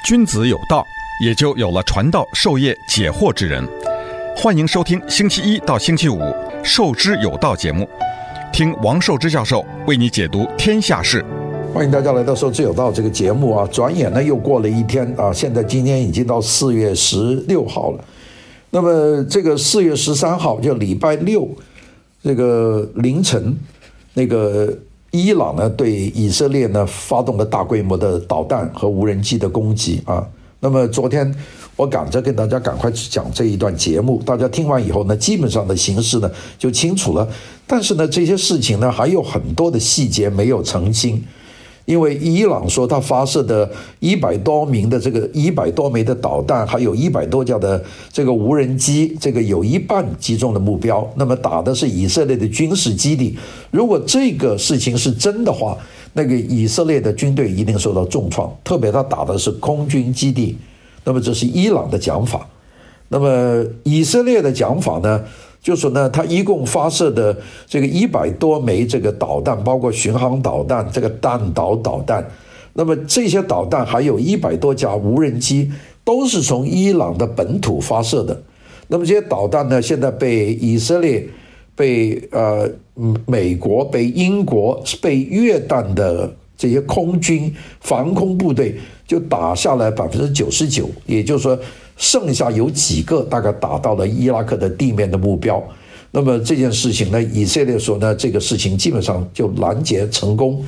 君子有道，也就有了传道授业解惑之人。欢迎收听星期一到星期五《授之有道》节目，听王寿之教授为你解读天下事。 欢迎大家来到《授之有道》这个节目啊！转眼呢又过了一天啊，现在今天已经到4月16号了。那么这个4月13号就礼拜六，这个凌晨，那个伊朗呢对以色列呢发动了大规模的导弹和无人机的攻击啊。那么昨天我赶着跟大家赶快去讲这一段节目，大家听完以后呢，基本上的形势呢就清楚了。但是呢，这些事情呢还有很多的细节没有澄清。因为伊朗说他发射的100多枚的导弹，还有100多架的这个无人机，这个有一半击中的目标，那么打的是以色列的军事基地。如果这个事情是真的话，那个以色列的军队一定受到重创，特别他打的是空军基地。那么这是伊朗的讲法。那么以色列的讲法呢，就说呢，他一共发射的这个100多枚这个导弹，包括巡航导弹、这个弹道导弹，那么这些导弹还有100多架无人机，都是从伊朗的本土发射的。那么这些导弹呢，现在被以色列、被美国、被英国、被约旦的这些空军防空部队就打下来99%，也就是说剩下有几个大概打到了伊拉克的地面的目标。那么这件事情呢，以色列说呢，这个事情基本上就拦截成功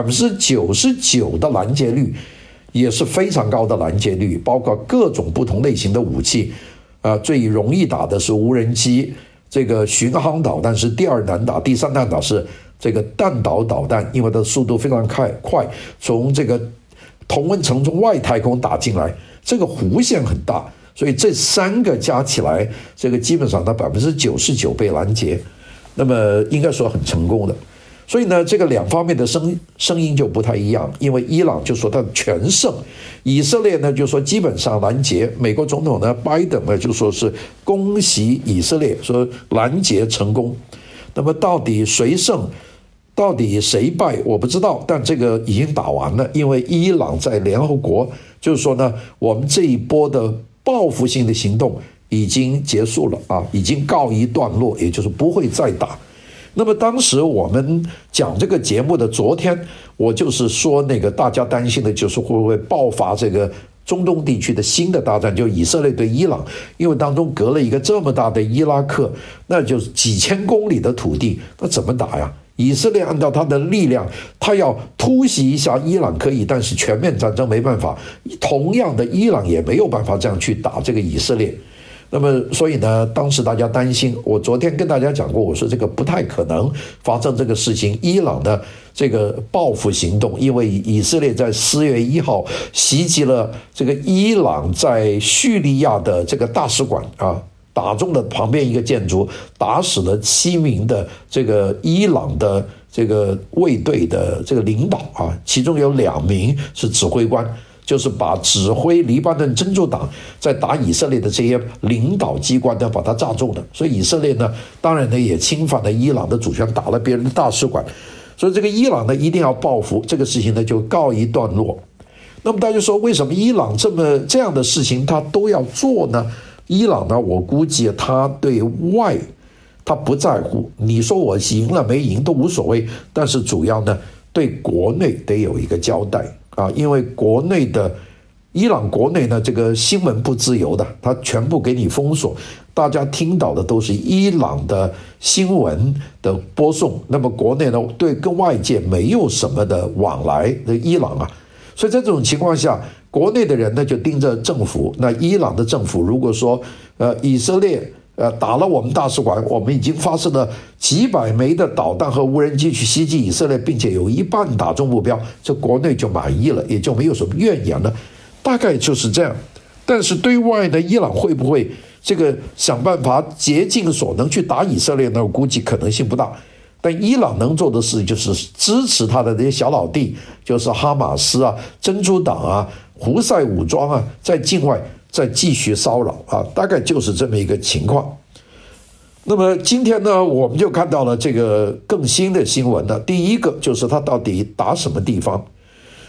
，99%的拦截率，也是非常高的拦截率，包括各种不同类型的武器，最容易打的是无人机，这个巡航导弹是第二难打，第三难打是这个弹道导弹，因为它的速度非常快，从这个同温层从外太空打进来，这个弧线很大，所以这3个加起来，这个基本上它99%被拦截，那么应该说很成功的。所以呢，这个两方面的声音就不太一样，因为伊朗就说它全胜，以色列呢就说基本上拦截，美国总统呢拜登呢就说是恭喜以色列，说拦截成功。那么到底谁胜？到底谁败我不知道，但这个已经打完了，因为伊朗在联合国就是说呢，我们这一波的报复性的行动已经结束了啊，已经告一段落，也就是不会再打。那么当时我们讲这个节目的昨天，我就是说那个大家担心的就是会不会爆发这个中东地区的新的大战，就以色列对伊朗，因为当中隔了一个这么大的伊拉克，那就是几千公里的土地，那怎么打呀？以色列按照他的力量，他要突袭一下伊朗可以，但是全面战争没办法。同样的，伊朗也没有办法这样去打这个以色列。那么，所以呢，当时大家担心，我昨天跟大家讲过，我说这个不太可能发生这个事情。伊朗的这个报复行动，因为以色列在4月1号袭击了这个伊朗在叙利亚的这个大使馆啊。打中了旁边一个建筑，打死了7名的这个伊朗的这个卫队的这个领导啊，其中有2名是指挥官，就是把指挥黎巴嫩真主党在打以色列的这些领导机关呢，把它炸中了。所以以色列呢，当然呢也侵犯了伊朗的主权，打了别人的大使馆。所以这个伊朗呢一定要报复，这个事情呢就告一段落。那么大家说，为什么伊朗这样的事情他都要做呢？伊朗呢，我估计他对外他不在乎，你说我赢了没赢都无所谓，但是主要呢对国内得有一个交代啊，因为伊朗国内呢这个新闻不自由的，他全部给你封锁，大家听到的都是伊朗的新闻的播送，那么国内呢对跟外界没有什么的往来的伊朗啊，所以在这种情况下，国内的人呢就盯着政府，那伊朗的政府如果说以色列打了我们大使馆，我们已经发射了几百枚的导弹和无人机去袭击以色列，并且有一半打中目标，这国内就满意了，也就没有什么怨言了，大概就是这样。但是对外呢，伊朗会不会这个想办法竭尽所能去打以色列呢？我估计可能性不大。但伊朗能做的事就是支持他的这些小老弟，就是哈马斯啊、真主党啊、胡塞武装啊，在境外再继续骚扰啊，大概就是这么一个情况。那么今天呢，我们就看到了这个更新的新闻了。第一个就是他到底打什么地方？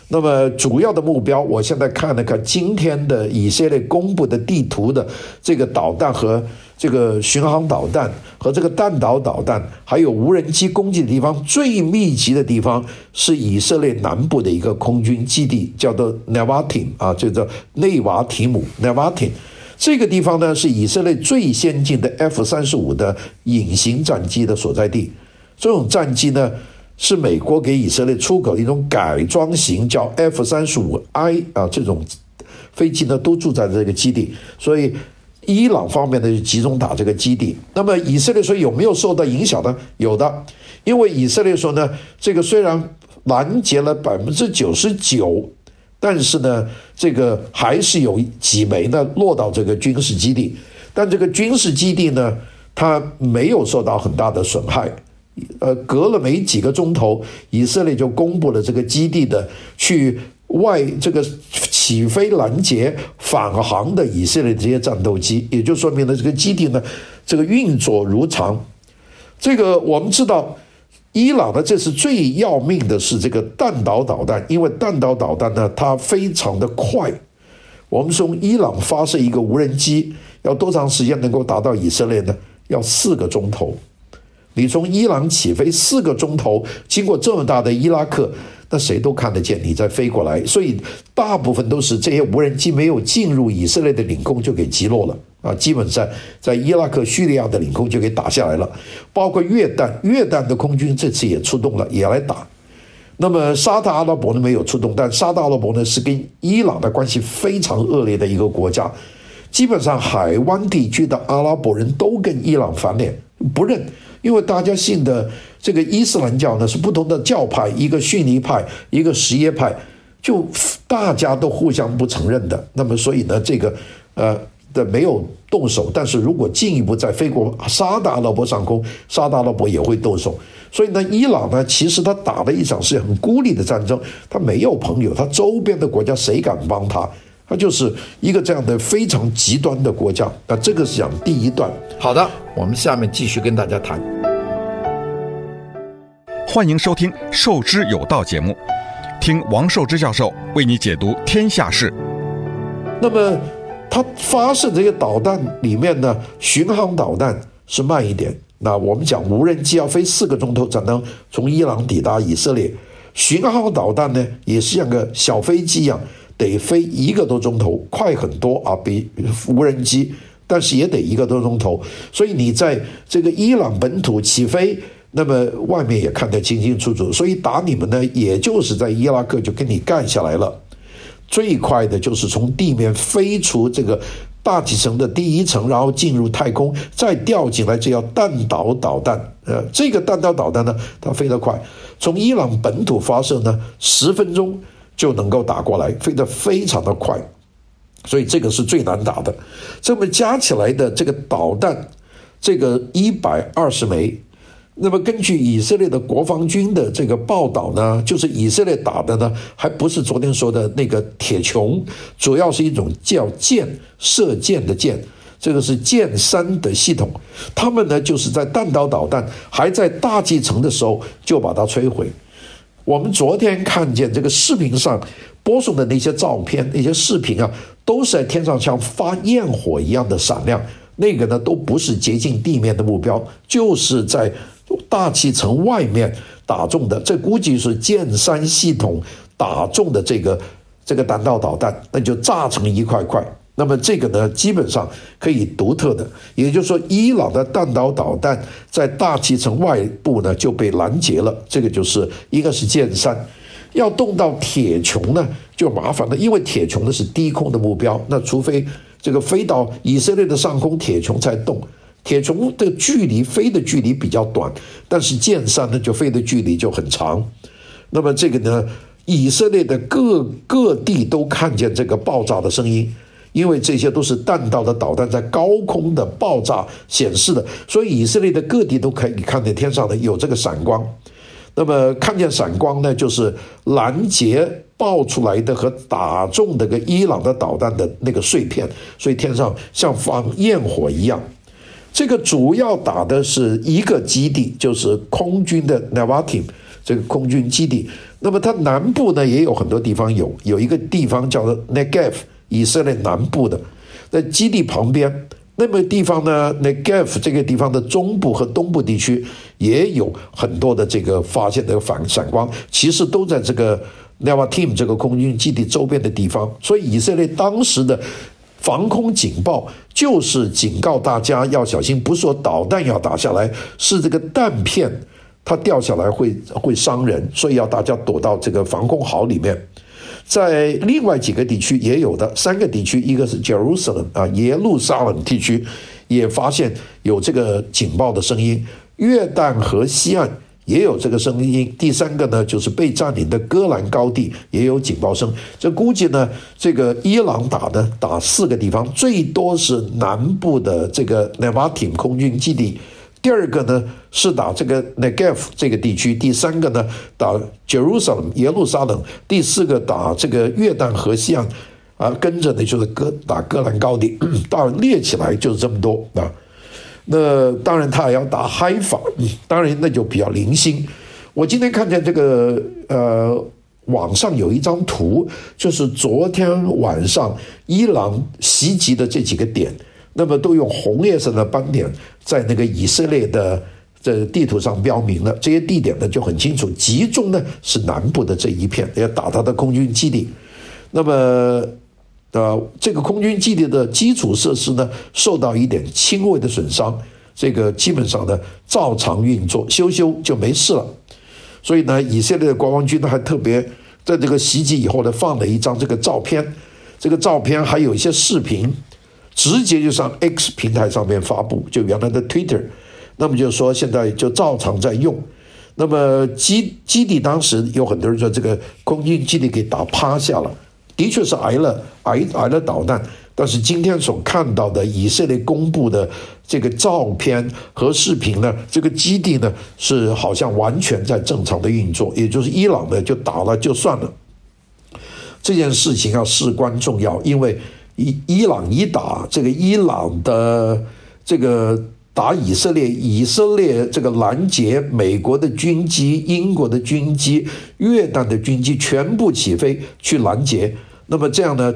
那么主要的目标，我现在看了看今天的以色列公布的地图的这个导弹和这个巡航导弹和这个弹道导弹，还有无人机攻击的地方，最密集的地方是以色列南部的一个空军基地，叫做 Nevatim 啊，就叫内瓦提姆 Nevatim。这个地方呢是以色列最先进的 F-35的隐形战机的所在地。这种战机呢是美国给以色列出口的一种改装型，叫 F-35I 啊，这种飞机呢都住在这个基地，所以伊朗方面呢就集中打这个基地。那么以色列说有没有受到影响呢？有的，因为以色列说呢，这个虽然拦截了99%，但是呢，这个还是有几枚呢落到这个军事基地，但这个军事基地呢，它没有受到很大的损害。隔了没几个钟头，以色列就公布了这个基地的这个起飞拦截返航的以色列这些战斗机，也就说明了这个基地呢，这个运作如常。这个我们知道，伊朗呢这次最要命的是这个弹道导弹，因为弹道导弹呢它非常的快。我们从伊朗发射一个无人机要多长时间能够达到以色列呢？要4个钟头。你从伊朗起飞4个钟头，经过这么大的伊拉克，那谁都看得见你再飞过来，所以大部分都是这些无人机没有进入以色列的领空就给击落了啊，基本上在伊拉克、叙利亚的领空就给打下来了，包括约旦的空军这次也出动了，也来打。那么沙特阿拉伯呢没有出动，但沙特阿拉伯呢是跟伊朗的关系非常恶劣的一个国家，基本上海湾地区的阿拉伯人都跟伊朗翻脸不认。因为大家信的这个伊斯兰教呢是不同的教派，一个逊尼派，一个什叶派，就大家都互相不承认的。那么所以呢，这个没有动手，但是如果进一步再飞过沙特阿拉伯上空，沙特阿拉伯也会动手。所以呢，伊朗呢其实他打了一场是很孤立的战争，他没有朋友，他周边的国家谁敢帮他？它就是一个这样的非常极端的国家。那这个是讲第一段。好的，我们下面继续跟大家谈。 欢迎收听《授之有道》节目，听王寿之教授为你解读天下事。 那么它发射这些导弹里面呢，巡航导弹是慢一点。那我们讲无人机要飞4个钟头才能从伊朗抵达以色列，巡航导弹呢也是像个小飞机一样，得飞1个多钟头，快很多啊，比无人机，但是也得1个多钟头。所以你在这个伊朗本土起飞，那么外面也看得清清楚楚，所以打你们呢，也就是在伊拉克就跟你干下来了。最快的就是从地面飞出这个大气层的第1层，然后进入太空，再掉进来，这叫弹道导弹。这个弹道导弹呢，它飞得快，从伊朗本土发射呢，10分钟。就能够打过来，飞得非常的快，所以这个是最难打的。这么加起来的这个导弹，这个120枚，那么根据以色列的国防军的这个报道呢，就是以色列打的呢，还不是昨天说的那个铁穹，主要是一种叫箭，射箭的箭，这个是箭3的系统。他们呢就是在弹道导弹还在大气层的时候就把它摧毁。我们昨天看见这个视频上播送的那些照片、那些视频啊，都是在天上像发焰火一样的闪亮。那个呢，都不是接近地面的目标，就是在大气层外面打中的。这估计是箭3系统打中的这个弹道导弹，那就炸成一块块。那么这个呢，基本上可以独特的，也就是说，伊朗的弹道导弹在大气层外部呢就被拦截了，这个就是应该是箭3。要动到铁穹呢就麻烦了，因为铁穹呢是低空的目标，那除非这个飞到以色列的上空，铁穹才动。铁穹的飞的距离比较短，但是箭3呢就飞的距离就很长。那么这个呢，以色列的各地都看见这个爆炸的声音。因为这些都是弹道的导弹在高空的爆炸显示的，所以以色列的各地都可以看见天上的有这个闪光。那么看见闪光呢，就是拦截爆出来的和打中这个伊朗的导弹的那个碎片，所以天上像放焰火一样。这个主要打的是一个基地，就是空军的 Nevatim， 这个空军基地。那么它南部呢也有很多地方有一个地方叫做 Negev， 以色列南部的，在基地旁边。那么地方呢 Negev 这个地方的中部和东部地区也有很多的这个发现的闪光，其实都在这个 Nevatim 这个空军基地周边的地方。所以以色列当时的防空警报就是警告大家要小心，不是说导弹要打下来，是这个弹片它掉下来会伤人，所以要大家躲到这个防空壕里面。在另外几个地区也有的，3个地区，一个是 Jerusalem 耶路撒冷地区也发现有这个警报的声音，约旦河西岸也有这个声音，第3个呢就是被占领的戈兰高地也有警报声。这估计呢，这个伊朗打4个地方，最多是南部的这个 Nevatim 空军基地，第2个呢是打这个 Negev 这个地区，第3个呢打 Jerusalem 耶路撒冷，第4个打这个约旦河西岸跟着呢就是打戈兰高地，当然列起来就是这么多啊。那当然他也要打海法，当然那就比较零星。我今天看见这个网上有一张图，就是昨天晚上伊朗袭击的这几个点，那么都用红颜色的斑点在那个以色列的这地图上标明了，这些地点呢就很清楚，集中呢是南部的这一片，要打他的空军基地。那么这个空军基地的基础设施呢受到一点轻微的损伤，这个基本上呢照常运作，修就没事了。所以呢，以色列的国防军呢还特别在这个袭击以后呢放了一张这个照片，这个照片还有一些视频，直接就上 X 平台上面发布，就原来的 Twitter。那么就是说现在就照常在用。那么基地当时有很多人说这个空军基地给打趴下了，的确是挨了导弹，但是今天所看到的以色列公布的这个照片和视频呢，这个基地呢是好像完全在正常的运作，也就是伊朗呢就打了就算了。这件事情要事关重要，因为伊朗一打，这个伊朗的这个打以色列这个拦截美国的军机、英国的军机、约旦的军机全部起飞去拦截，那么这样呢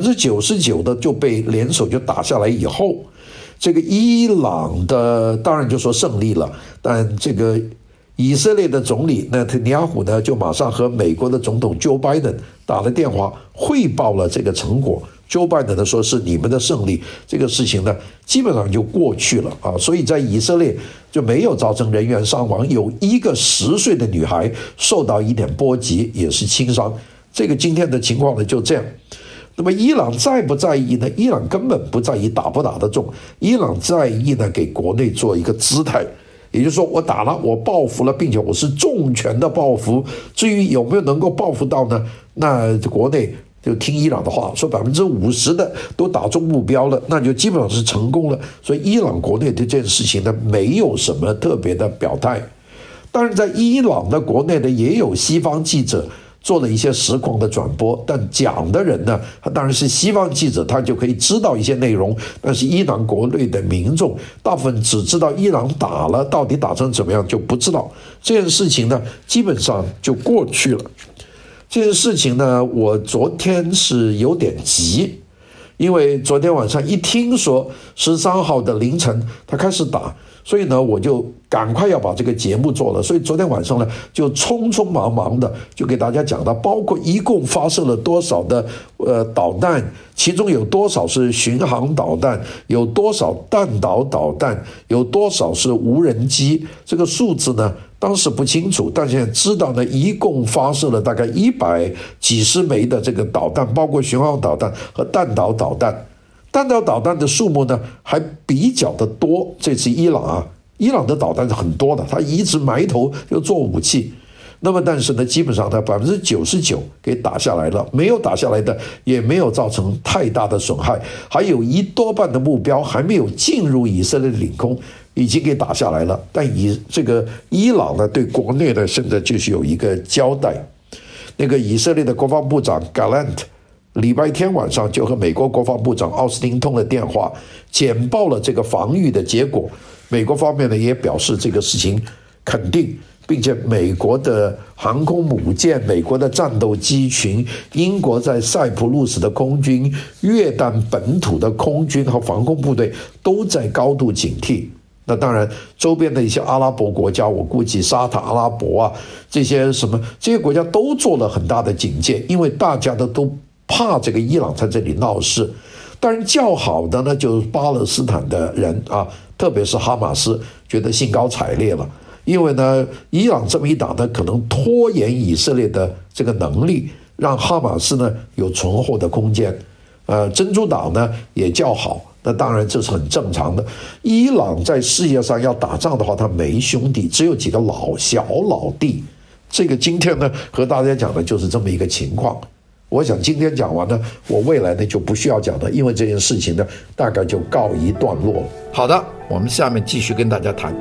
，99%的就被联手就打下来以后，这个伊朗的当然就说胜利了，但这个以色列的总理内塔尼亚胡呢就马上和美国的总统 Joe Biden 打了电话汇报了这个成果。Joe Biden 呢说是你们的胜利，这个事情呢基本上就过去了所以在以色列就没有造成人员伤亡，有一个10岁的女孩受到一点波及，也是轻伤。这个今天的情况呢就这样。那么伊朗在不在意呢？伊朗根本不在意打不打得中，伊朗在意呢给国内做一个姿态，也就是说我打了，我报复了，并且我是重拳的报复。至于有没有能够报复到呢？那国内就听伊朗的话，说50%的都打中目标了，那就基本上是成功了。所以伊朗国内对这件事情呢没有什么特别的表态。当然在伊朗的国内呢也有西方记者做了一些实况的转播，但讲的人呢他当然是西方记者，他就可以知道一些内容，但是伊朗国内的民众大部分只知道伊朗打了，到底打成怎么样就不知道。这件事情呢基本上就过去了。这件事情呢我昨天是有点急，因为昨天晚上一听说13号的凌晨他开始打，所以呢我就赶快要把这个节目做了，所以昨天晚上呢就匆匆忙忙的就给大家讲到，包括一共发射了多少的导弹，其中有多少是巡航导弹，有多少弹道导弹，有多少是无人机，这个数字呢当时不清楚，但现在知道呢一共发射了大概100几十枚的这个导弹，包括巡航导弹和弹道导弹。弹道导弹的数目呢还比较的多，这次伊朗的导弹是很多的，他一直埋头就做武器。那么但是呢基本上他99%给打下来了，没有打下来的也没有造成太大的损害，还有多半的目标还没有进入以色列的领空，已经给打下来了。但这个伊朗呢对国内呢现在就是有一个交代。那个以色列的国防部长 Gallant礼拜天晚上就和美国国防部长奥斯汀通了电话，简报了这个防御的结果。美国方面呢也表示这个事情肯定并且美国的航空母舰、美国的战斗机群、英国在塞浦路斯的空军、约旦本土的空军和防空部队都在高度警惕。那当然，周边的一些阿拉伯国家，我估计沙特阿拉伯啊，这些国家都做了很大的警戒，因为大家都怕这个伊朗在这里闹事。当然，较好的呢，就是巴勒斯坦的人啊，特别是哈马斯，觉得兴高采烈了，因为呢，伊朗这么一打呢，可能拖延以色列的这个能力，让哈马斯呢有存活的空间。珍珠岛呢也较好。那当然这是很正常的。伊朗在世界上要打仗的话，他没兄弟，只有几个小老弟。这个今天呢和大家讲的就是这么一个情况。我想今天讲完呢，我未来呢就不需要讲了，因为这件事情呢大概就告一段落了。好的，我们下面继续跟大家谈。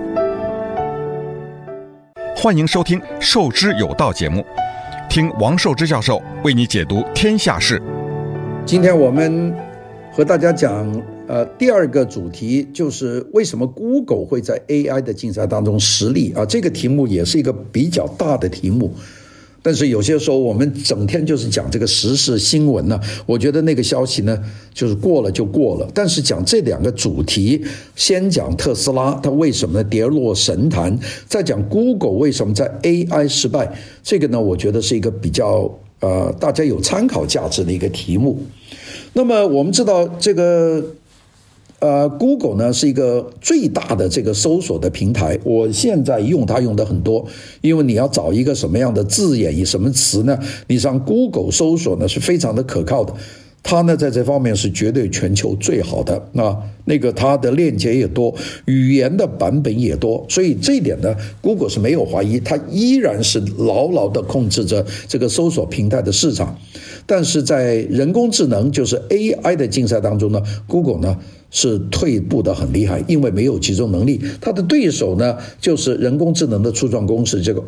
欢迎收听《授之有道》节目，听王寿之教授为你解读天下事。 今天我们和大家讲第二个主题就是为什么 Google 会在 AI 的竞赛当中失利啊？这个题目也是一个比较大的题目，但是有些时候我们整天就是讲这个时事新闻呢，我觉得那个消息呢就是过了就过了。但是讲这两个主题，先讲特斯拉它为什么跌落神坛，再讲 Google 为什么在 AI 失败，这个呢我觉得是一个比较大家有参考价值的一个题目。那么我们知道这个Google 呢是一个最大的这个搜索的平台，我现在用它用的很多，因为你要找一个什么样的字眼，以什么词呢，你上 Google 搜索呢是非常的可靠的。它呢在这方面是绝对全球最好的那个它的链接也多，语言的版本也多，所以这一点呢 Google 是没有怀疑，它依然是牢牢的控制着这个搜索平台的市场。但是在人工智能就是 AI 的竞赛当中呢， Google 呢是退步的很厉害，因为没有集中能力。它的对手呢就是人工智能的初创公司这个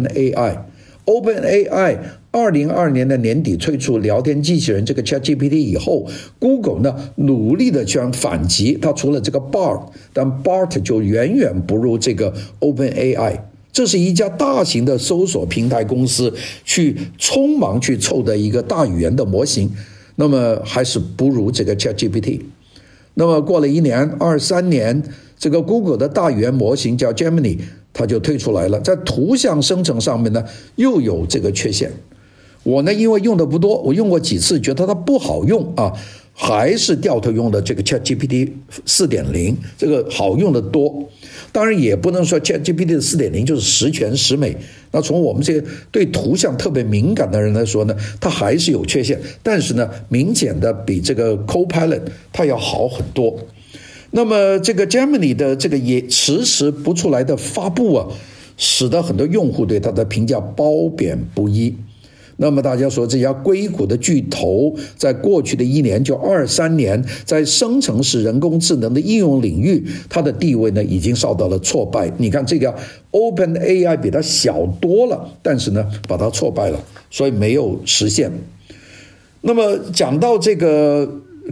OpenAI 2022年的年底推出聊天机器人这个 ChatGPT 以后， Google 呢努力的去反击，它除了这个 Bard， 但 Bard 就远远不如这个 OpenAI。这是一家大型的搜索平台公司去匆忙去凑的一个大语言的模型，那么还是不如这个 ChatGPT。 那么过了一年23年，这个 Google 的大语言模型叫 Gemini 它就推出来了，在图像生成上面呢又有这个缺陷。我呢因为用的不多，我用过几次觉得它不好用还是掉头用的这个 ChatGPT 4.0， 这个好用的多。当然也不能说 ChatGPT 的 4.0 就是十全十美，那从我们这个对图像特别敏感的人来说呢，它还是有缺陷，但是呢明显的比这个 Copilot 它要好很多。那么这个 Gemini 的这个也迟迟不出来的发布使得很多用户对它的评价褒贬不一。那么大家说这家硅谷的巨头在过去的一年，就23年，在生成式人工智能的应用领域，它的地位呢已经受到了挫败。你看这个 OpenAI 比它小多了，但是呢把它挫败了，所以没有实现。那么讲到这个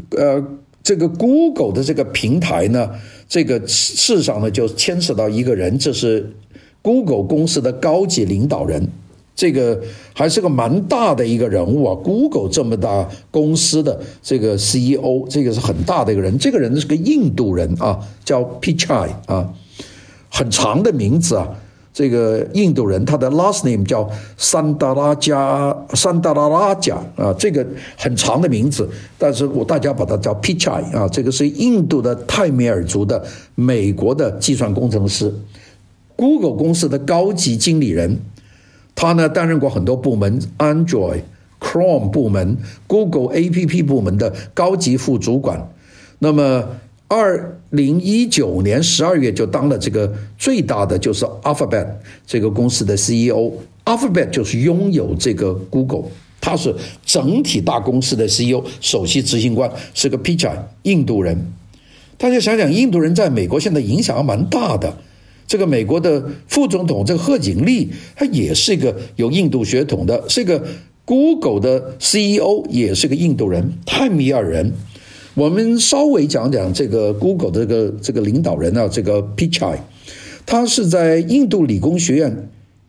Google 的这个平台呢，这个事实上呢就牵涉到一个人，这是 Google 公司的高级领导人，这个还是个蛮大的一个人物Google 这么大公司的这个 CEO， 这个是很大的一个人。这个人是个印度人叫 Pichai 很长的名字这个印度人，他的 last name 叫桑达拉加这个很长的名字，但是大家把它叫 Pichai 这个是印度的泰米尔族的美国的计算工程师， Google 公司的高级经理人。他呢担任过很多部门， Android、Chrome 部门、Google APP 部门的高级副主管。那么2019年12月就当了这个最大的就是 Alphabet 这个公司的 CEO。 Alphabet 就是拥有这个 Google， 他是整体大公司的 CEO， 首席执行官是个 Pichai 印度人。大家想想，印度人在美国现在影响蛮大的，这个美国的副总统这个贺锦丽，他也是一个有印度血统的，是一个 Google 的 CEO， 也是个印度人，泰米尔人。我们稍微讲讲这个 Google 的这个领导人这个 Pichai， 他是在印度理工学院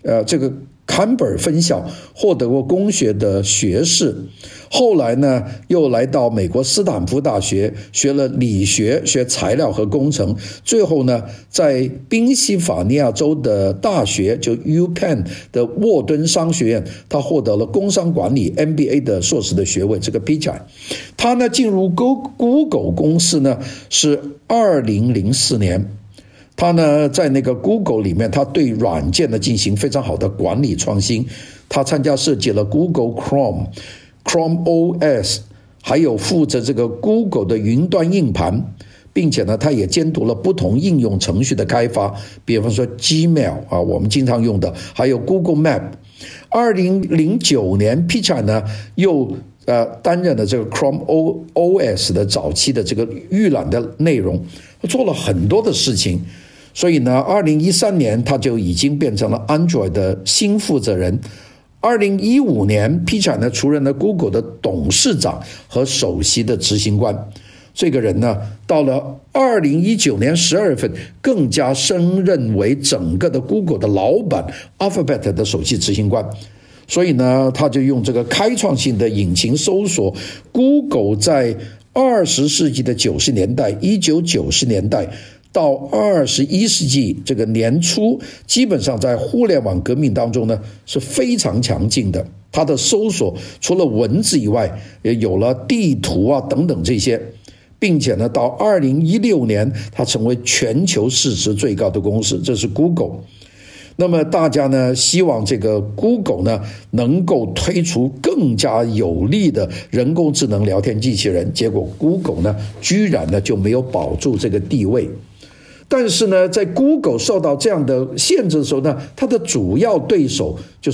这个坎贝尔分校获得过工学的学士，后来呢又来到美国斯坦福大学学了理学、学材料和工程，最后呢在宾夕法尼亚州的大学就 UPenn 的沃敦商学院，他获得了工商管理 MBA 的硕士的学位。这个 Pichai 他呢进入 Google 公司呢是2004年。他呢，在那个 Google 里面，他对软件呢进行非常好的管理创新。他参加设计了 Google Chrome OS， 还有负责这个 Google 的云端硬盘，并且呢，他也监督了不同应用程序的开发，比方说 Gmail 啊，我们经常用的，还有 Google Map。2009年 Pichai 呢又担任了这个 Chrome OS 的早期的这个预览的内容，做了很多的事情。所以呢2013年他就已经变成了 Android 的新负责人。2015年 Pichai 呢出任了 Google 的董事长和首席的执行官。这个人呢到了2019年12月份更加升任为整个的 Google 的老板 Alphabet 的首席执行官。所以呢他就用这个开创性的引擎搜索， Google 在20世纪的90年代1990年代到21世纪这个年初，基本上在互联网革命当中呢是非常强劲的。它的搜索除了文字以外，也有了地图啊等等这些，并且呢到2016年它成为全球市值最高的公司，这是 Google。那么大家呢希望这个 Google 呢能够推出更加有力的人工智能聊天机器人，结果 Google 呢居然呢就没有保住这个地位。但是呢在 Google 受到这样的限制的时候呢，它的主要对手就是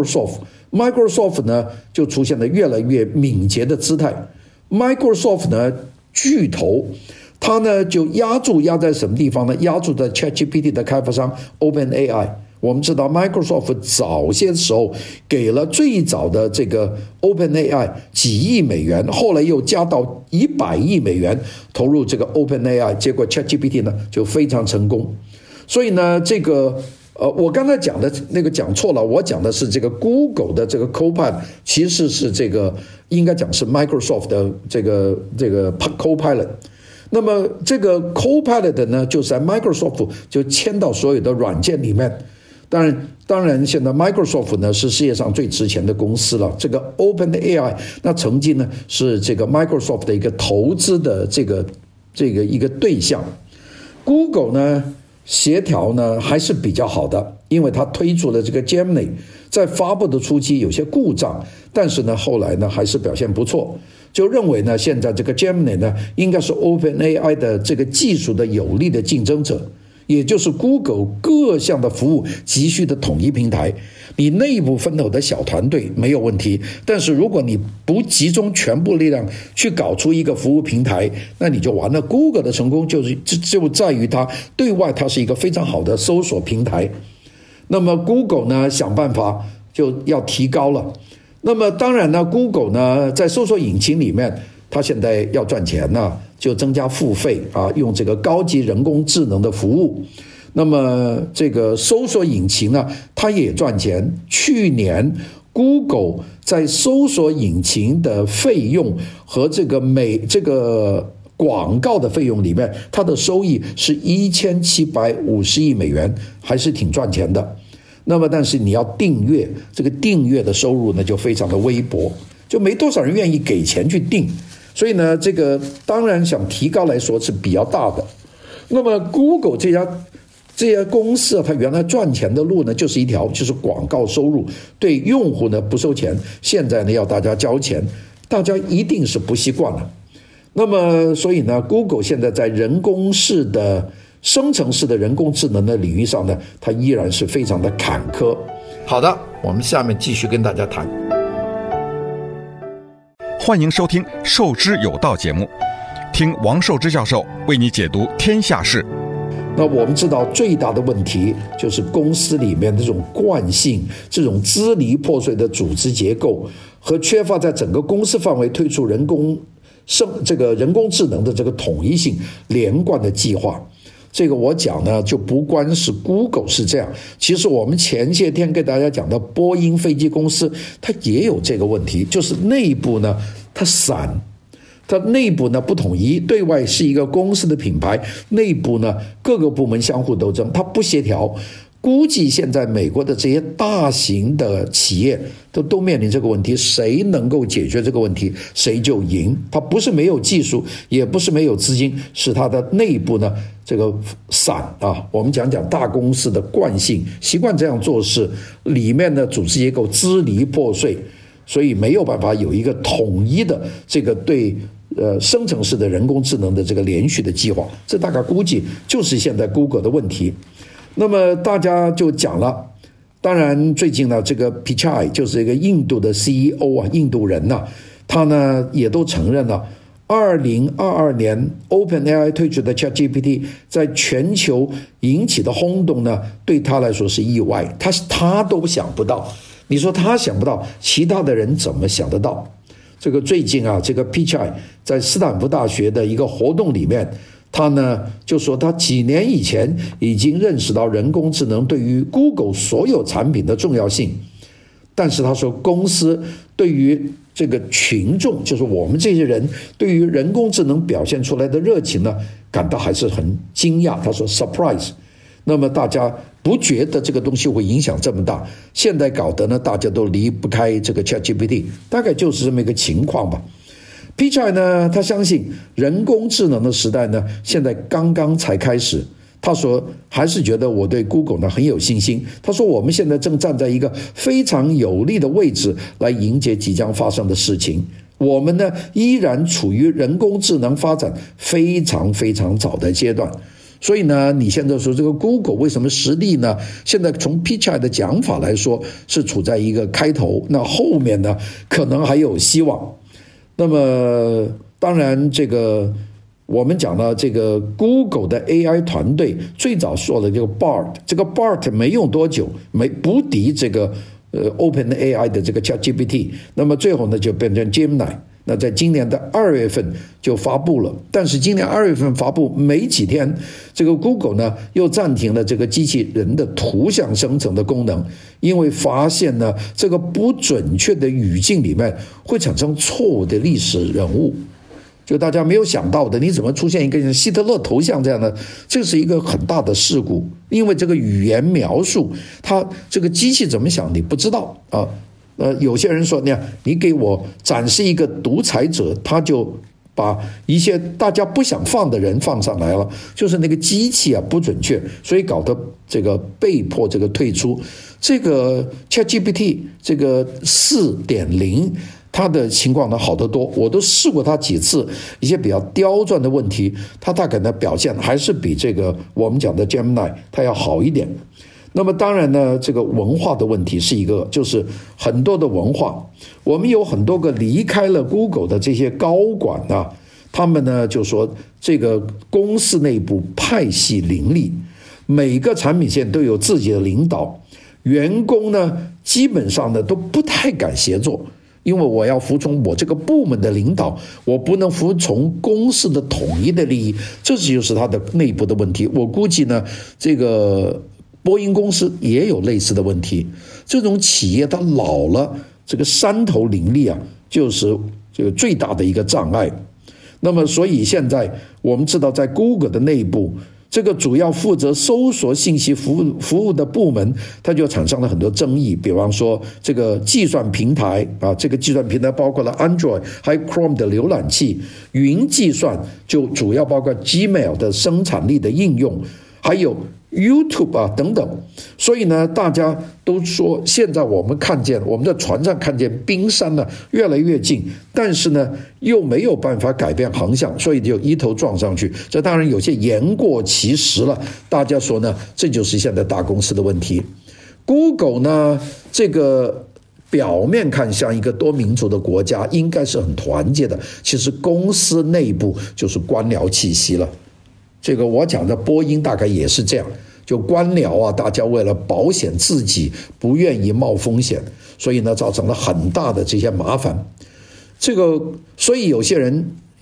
Microsoft 呢就出现了越来越敏捷的姿态。 Microsoft 呢巨头，它呢就压在什么地方呢？压注在 ChatGPT 的开发商 OpenAI。我们知道 Microsoft 早些时候给了最早的这个 OpenAI 几亿美元，后来又加到100亿美元投入这个 OpenAI， 结果 ChatGPT 呢就非常成功。所以呢这个我刚才讲的那个讲错了，我讲的是这个 Google 的这个 Copilot， 其实是这个应该讲是 Microsoft 的这个 Copilot。那么这个 Copilot 呢就是在 Microsoft 就嵌到所有的软件里面。当然现在 Microsoft 呢是世界上最值钱的公司了。这个 OpenAI 那曾经呢是这个 Microsoft 的一个投资的这个一个对象。 Google 呢协调呢还是比较好的，因为它推出了这个 Gemini， 在发布的初期有些故障，但是呢后来呢还是表现不错，就认为呢现在这个 Gemini 呢应该是 OpenAI 的这个技术的有力的竞争者，也就是 Google 各项的服务急需的统一平台。你内部分头的小团队没有问题，但是如果你不集中全部力量去搞出一个服务平台，那你就完了。 Google 的成功就在于它对外它是一个非常好的搜索平台。那么 Google 呢想办法就要提高了。那么当然呢 Google 呢在搜索引擎里面它现在要赚钱呢，就增加付费啊，用这个高级人工智能的服务。那么这个搜索引擎呢它也赚钱。去年 Google 在搜索引擎的费用和这个广告的费用里面，它的收益是1750亿美元，还是挺赚钱的。那么但是你要订阅，这个订阅的收入呢就非常的微薄，就没多少人愿意给钱去订。所以呢这个当然想提高来说是比较大的。那么 Google 这家公司它原来赚钱的路呢就是一条，就是广告收入，对用户呢不收钱，现在呢要大家交钱，大家一定是不习惯了。那么所以呢 Google 现在在人工式的生成式的人工智能的领域上呢，它依然是非常的坎坷。好的，我们下面继续跟大家谈。 欢迎收听《授之有道》节目，听王寿之教授为你解读天下事。 那我们知道最大的问题就是公司里面这种惯性，这种支离破碎的组织结构和缺乏在整个公司范围推出人工智能的这个统一性连贯的计划。 这个我讲呢，就不光是 Google 是这样，其实我们前些天跟大家讲的波音飞机公司，它也有这个问题，就是内部呢它散，它内部呢不统一，对外是一个公司的品牌，内部呢各个部门相互斗争，它不协调。估计现在美国的这些大型的企业都面临这个问题，谁能够解决这个问题，谁就赢。它不是没有技术，也不是没有资金，是它的内部呢这个散啊。我们讲大公司的惯性，习惯这样做事，里面的组织结构支离破碎，所以没有办法有一个统一的这个对生成式的人工智能的这个连续的计划。这大概估计就是现在 Google 的问题。那么大家就讲了，当然最近呢，这个 Pichai 就是一个印度的 CEO 啊，印度人呐，他呢也都承认了，2022年 OpenAI 推出的 ChatGPT 在全球引起的轰动呢，对他来说是意外，他都想不到。你说他想不到，其他的人怎么想得到？这个最近啊，这个 Pichai 在斯坦福大学的一个活动里面，他呢就说他几年以前已经认识到人工智能对于 Google 所有产品的重要性，但是他说公司对于这个群众，就是我们这些人对于人工智能表现出来的热情呢，感到还是很惊讶。他说 surprise。那么大家不觉得这个东西会影响这么大，现在搞得呢大家都离不开这个 ChatGPT， 大概就是这么一个情况吧。Pichai 呢，他相信人工智能的时代呢，现在刚刚才开始。他说，还是觉得我对 Google 呢很有信心。他说，我们现在正站在一个非常有利的位置来迎接即将发生的事情。我们呢依然处于人工智能发展非常非常早的阶段。所以呢，你现在说这个 Google 为什么实力呢？现在从 Pichai 的讲法来说，是处在一个开头，那后面呢可能还有希望。那么当然这个我们讲了，这个 Google 的 AI 团队最早说的这个 BART， 这个 BART 没用多久，不敌这个OpenAI 的这个 ChatGPT， 那么最后呢就变成 Gemini。那在今年的2月份就发布了，但是今年2月份发布没几天，这个 Google 呢又暂停了这个机器人的图像生成的功能，因为发现呢这个不准确的语境里面会产生错误的历史人物，就大家没有想到的，你怎么出现一个像希特勒头像这样的，这是一个很大的事故，因为这个语言描述它这个机器怎么想你不知道啊。有些人说，你给我展示一个独裁者，他就把一些大家不想放的人放上来了，就是那个机器啊不准确，所以搞得这个被迫这个退出。这个 ChatGPT 这个 4.0 它的情况呢好得多，我都试过它几次，一些比较刁钻的问题，它大概的表现还是比这个我们讲的 Gemini 它要好一点。那么当然呢，这个文化的问题是一个，就是很多的文化，我们有很多个离开了 Google 的这些高管啊，他们呢就说这个公司内部派系林立，每个产品线都有自己的领导，员工呢基本上呢都不太敢协作，因为我要服从我这个部门的领导，我不能服从公司的统一的利益，这就是他的内部的问题。我估计呢，这个波音公司也有类似的问题。这种企业它老了，这个山头林立啊，就是这个最大的一个障碍。那么所以现在我们知道，在 Google 的内部，这个主要负责搜索信息服务的部门，它就产生了很多争议。比方说这个计算平台啊，这个计算平台包括了 Android 还有 Chrome 的浏览器，云计算就主要包括 Gmail 的生产力的应用，还有YouTube 啊等等。所以呢，大家都说现在我们在船上看见冰山呢越来越近，但是呢又没有办法改变航向，所以就一头撞上去。这当然有些言过其实了，大家说呢，这就是现在大公司的问题。Google 呢，这个表面看像一个多民族的国家，应该是很团结的，其实公司内部就是官僚气息了。这个我讲的波音大概也是这样，就官僚啊，大家为了保险自己不愿意冒风险，所以呢造成了很大的这些麻烦。这个所以有些人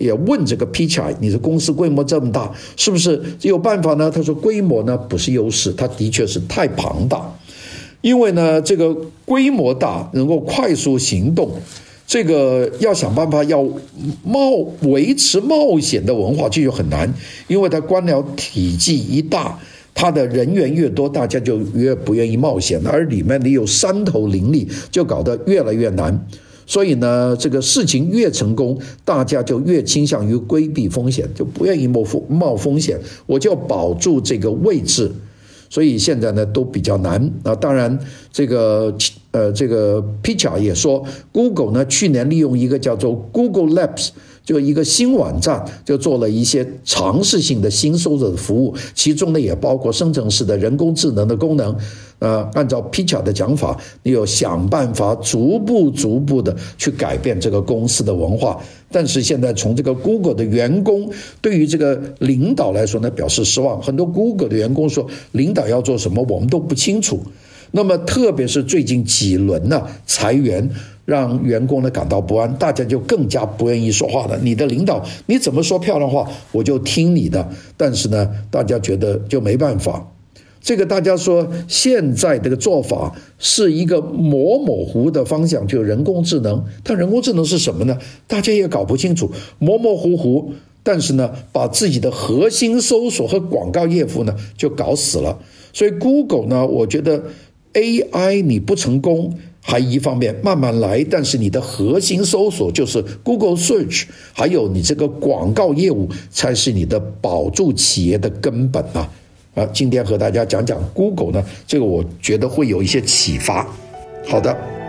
也问这个 Pichai， 你的公司规模这么大，是不是有办法呢？他说规模呢不是优势，它的确是太庞大，因为呢这个规模大，能够快速行动，这个要想办法要维持冒险的文化就很难，因为它官僚体系一大，它的人员越多，大家就越不愿意冒险，而里面你有山头林立，就搞得越来越难。所以呢，这个事情越成功，大家就越倾向于规避风险，就不愿意冒风险，我就保住这个位置。所以现在呢都比较难啊。当然，这个 Pichai 也说 ，Google 呢去年利用一个叫做 Google Labs， 就一个新网站，就做了一些尝试性的新搜索的服务，其中呢也包括生成式的人工智能的功能。按照 Pichai 的讲法，你有想办法逐步的去改变这个公司的文化。但是现在从这个 Google 的员工对于这个领导来说呢，表示失望。很多 Google 的员工说，领导要做什么我们都不清楚。那么特别是最近几轮呢裁员，让员工呢感到不安，大家就更加不愿意说话了。你的领导你怎么说漂亮话，我就听你的。但是呢，大家觉得就没办法。这个大家说现在这个做法是一个模糊的方向，就是人工智能。但人工智能是什么呢？大家也搞不清楚，模糊。但是呢，把自己的核心搜索和广告业务呢就搞死了。所以 Google 呢，我觉得 AI 你不成功还一方面慢慢来，但是你的核心搜索就是 Google Search， 还有你这个广告业务才是你的保住企业的根本啊。今天和大家讲讲 Google 呢，这个我觉得会有一些启发。好的。